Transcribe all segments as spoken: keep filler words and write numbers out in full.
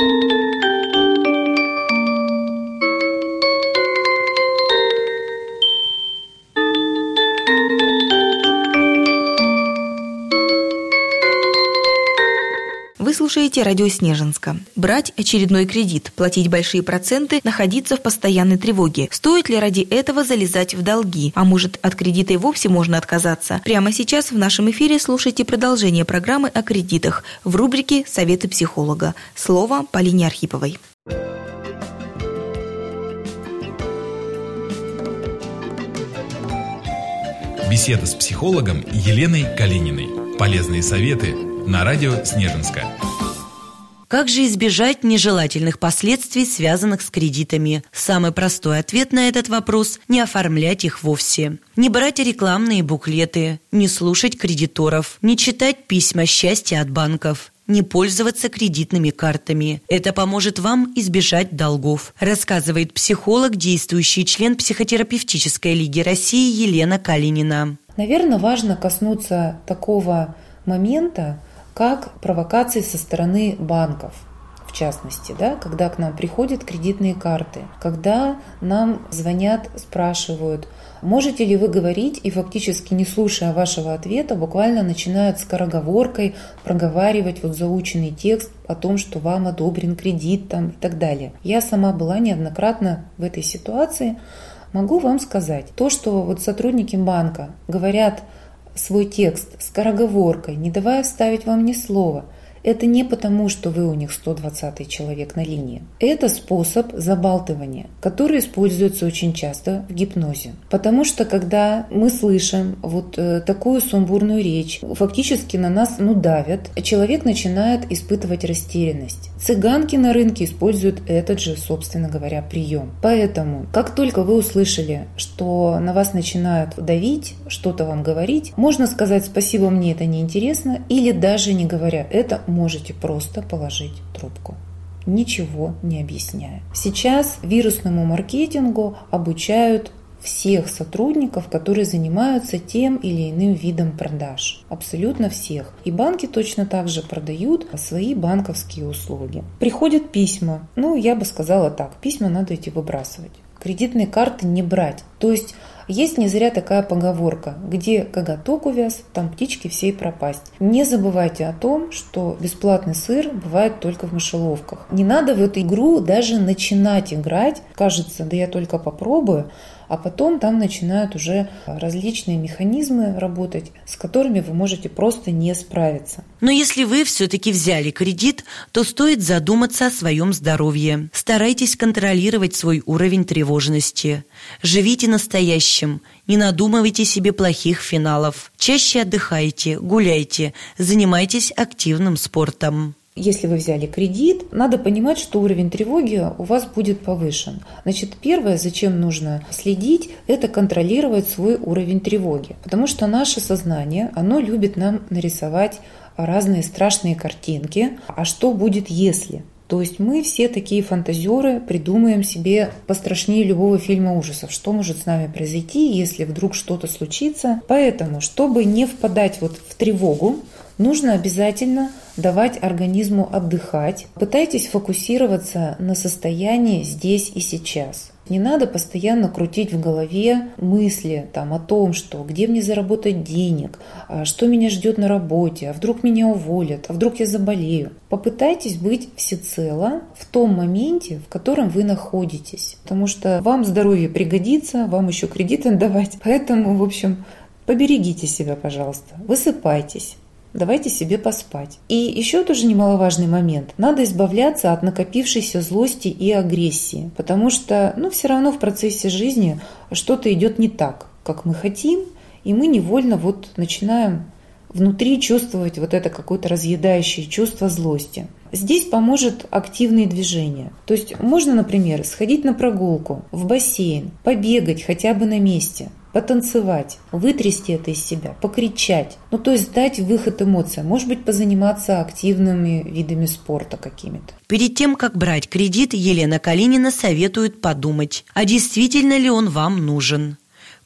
Вы слушаете радио Снежинска. Брать очередной кредит, платить большие проценты, находиться в постоянной тревоге. Стоит ли ради этого залезать в долги? А может, от кредита и вовсе можно отказаться? Прямо сейчас в нашем эфире слушайте продолжение программы о кредитах в рубрике «Советы психолога». Слово Полине Архиповой. Беседа с психологом Еленой Калининой. Полезные советы на радио Снежинска. Как же избежать нежелательных последствий, связанных с кредитами? Самый простой ответ на этот вопрос – не оформлять их вовсе. Не брать рекламные буклеты, не слушать кредиторов, не читать письма счастья от банков, не пользоваться кредитными картами. Это поможет вам избежать долгов, рассказывает психолог, действующий член психотерапевтической лиги России Елена Калинина. Наверное, важно коснуться такого момента, как провокации со стороны банков, в частности, да, когда к нам приходят кредитные карты, когда нам звонят, спрашивают, можете ли вы говорить, и фактически не слушая вашего ответа, буквально начинают скороговоркой проговаривать вот заученный текст о том, что вам одобрен кредит там, и так далее. Я сама была неоднократно в этой ситуации. Могу вам сказать, то, что вот сотрудники банка говорят свой текст скороговоркой, не давая вставить вам ни слова, это не потому, что вы у них сто двадцатый человек на линии. Это способ забалтывания, который используется очень часто в гипнозе. Потому что когда мы слышим вот такую сумбурную речь, фактически на нас ну, давят, человек начинает испытывать растерянность. Цыганки на рынке используют этот же, собственно говоря, прием. Поэтому, как только вы услышали, что на вас начинают давить, что-то вам говорить, можно сказать «спасибо, мне это не интересно», или даже не говоря это, можете просто положить трубку, ничего не объясняя. Сейчас вирусному маркетингу обучают всех сотрудников, которые занимаются тем или иным видом продаж. Абсолютно всех. И банки точно так же продают свои банковские услуги. Приходят письма. Ну, я бы сказала так. Письма надо идти выбрасывать. Кредитные карты не брать. То есть есть не зря такая поговорка, где коготок увяз, там птички все и пропасть. Не забывайте о том, что бесплатный сыр бывает только в мышеловках. Не надо в эту игру даже начинать играть. Кажется, да я только попробую. А потом там начинают уже различные механизмы работать, с которыми вы можете просто не справиться. Но если вы все-таки взяли кредит, то стоит задуматься о своем здоровье. Старайтесь контролировать свой уровень тревожности. Живите настоящим, не надумывайте себе плохих финалов. Чаще отдыхайте, гуляйте, занимайтесь активным спортом. Если вы взяли кредит, надо понимать, что уровень тревоги у вас будет повышен. Значит, первое, зачем нужно следить, это контролировать свой уровень тревоги. Потому что наше сознание, оно любит нам нарисовать разные страшные картинки. А что будет, если? То есть мы все такие фантазеры, придумаем себе пострашнее любого фильма ужасов, что может с нами произойти, если вдруг что-то случится. Поэтому, чтобы не впадать вот в тревогу, нужно обязательно давать организму отдыхать. Пытайтесь фокусироваться на состоянии здесь и сейчас. Не надо постоянно крутить в голове мысли там, о том, что где мне заработать денег, что меня ждет на работе, а вдруг меня уволят, а вдруг я заболею. Попытайтесь быть всецело в том моменте, в котором вы находитесь. Потому что вам здоровье пригодится, вам еще кредиты давать. Поэтому, в общем, поберегите себя, пожалуйста, высыпайтесь. Давайте себе поспать. И еще тоже немаловажный момент. Надо избавляться от накопившейся злости и агрессии. Потому что ну, все равно в процессе жизни что-то идет не так, как мы хотим. И мы невольно вот начинаем внутри чувствовать вот это какое-то разъедающее чувство злости. Здесь поможет активные движения. То есть можно, например, сходить на прогулку, в бассейн, побегать хотя бы на месте, потанцевать, вытрясти это из себя, покричать. Ну, то есть дать выход эмоциям. Может быть, позаниматься активными видами спорта какими-то. Перед тем, как брать кредит, Елена Калинина советует подумать, а действительно ли он вам нужен.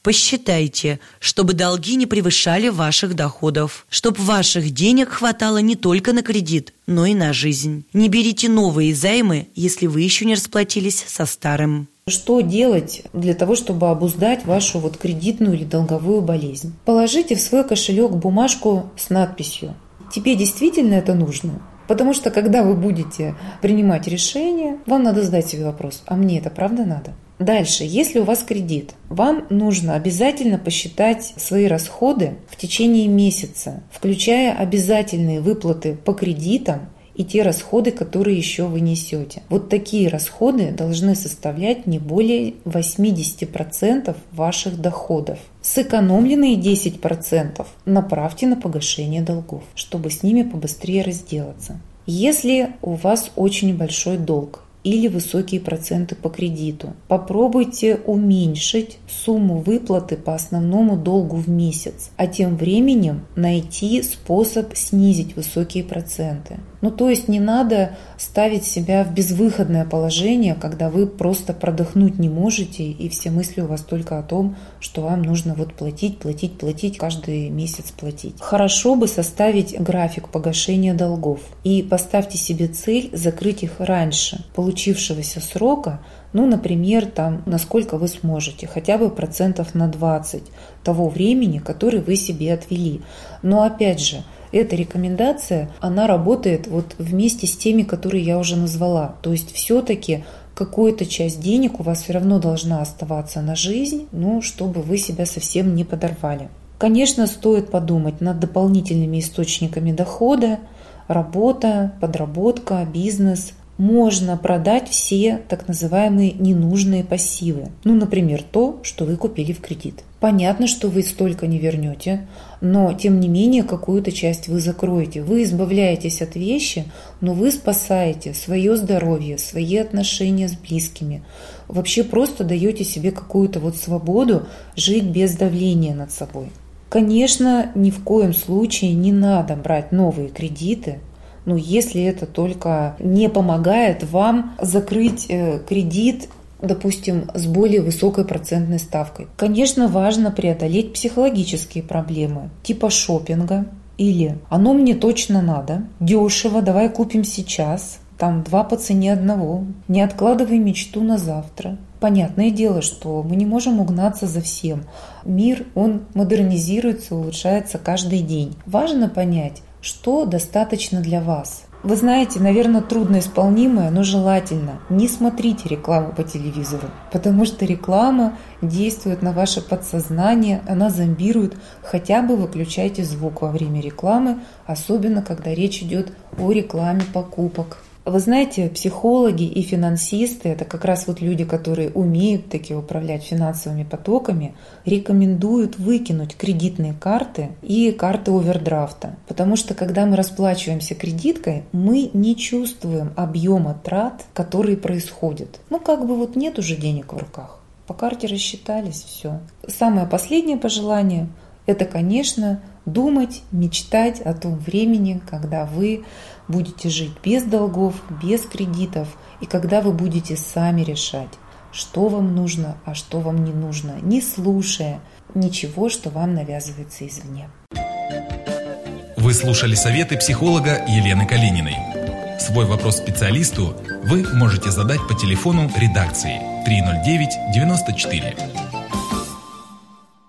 Посчитайте, чтобы долги не превышали ваших доходов, чтобы ваших денег хватало не только на кредит, но и на жизнь. Не берите новые займы, если вы еще не расплатились со старым. Что делать для того, чтобы обуздать вашу вот кредитную или долговую болезнь? Положите в свой кошелек бумажку с надписью «Тебе действительно это нужно?». Потому что когда вы будете принимать решение, вам надо задать себе вопрос: а мне это правда надо? Дальше, если у вас кредит, вам нужно обязательно посчитать свои расходы в течение месяца, включая обязательные выплаты по кредитам и те расходы, которые еще вы несете. Вот такие расходы должны составлять не более восемьдесят процентов ваших доходов. Сэкономленные десять процентов направьте на погашение долгов, чтобы с ними побыстрее разделаться. Если у вас очень большой долг или высокие проценты по кредиту, попробуйте уменьшить сумму выплаты по основному долгу в месяц, а тем временем найти способ снизить высокие проценты. Ну, то есть не надо ставить себя в безвыходное положение, когда вы просто продохнуть не можете, и все мысли у вас только о том, что вам нужно вот платить, платить, платить, каждый месяц платить. Хорошо бы составить график погашения долгов и поставьте себе цель закрыть их раньше получившегося срока, ну, например, там, насколько вы сможете, хотя бы процентов на двадцать того времени, которое вы себе отвели. Но опять же, эта рекомендация, она работает вот вместе с теми, которые я уже назвала. То есть все-таки какую-то часть денег у вас все равно должна оставаться на жизнь, ну, чтобы вы себя совсем не подорвали. Конечно, стоит подумать над дополнительными источниками дохода, работа, подработка, бизнес. Можно продать все так называемые ненужные пассивы. Ну, например, то, что вы купили в кредит. Понятно, что вы столько не вернете, но тем не менее какую-то часть вы закроете. Вы избавляетесь от вещи, но вы спасаете свое здоровье, свои отношения с близкими. Вообще просто даете себе какую-то вот свободу жить без давления над собой. Конечно, ни в коем случае не надо брать новые кредиты, но если это только не помогает вам закрыть кредит, допустим, с более высокой процентной ставкой. Конечно, важно преодолеть психологические проблемы типа шопинга или «оно мне точно надо», «дешево, давай купим сейчас», там два по цене одного, «не откладывай мечту на завтра». Понятное дело, что мы не можем угнаться за всем. Мир, он модернизируется, улучшается каждый день. Важно понять, что достаточно для вас. Вы знаете, наверное, трудноисполнимое, но желательно не смотрите рекламу по телевизору, потому что реклама действует на ваше подсознание, она зомбирует. Хотя бы выключайте звук во время рекламы, особенно когда речь идет о рекламе покупок. Вы знаете, психологи и финансисты, это как раз вот люди, которые умеют таки управлять финансовыми потоками, рекомендуют выкинуть кредитные карты и карты овердрафта. Потому что когда мы расплачиваемся кредиткой, мы не чувствуем объема трат, которые происходят. Ну как бы вот нет уже денег в руках. По карте рассчитались, все. Самое последнее пожелание – это, конечно, думать, мечтать о том времени, когда вы будете жить без долгов, без кредитов, и когда вы будете сами решать, что вам нужно, а что вам не нужно, не слушая ничего, что вам навязывается извне. Вы слушали советы психолога Елены Калининой. Свой вопрос специалисту вы можете задать по телефону редакции триста девять девяносто четыре.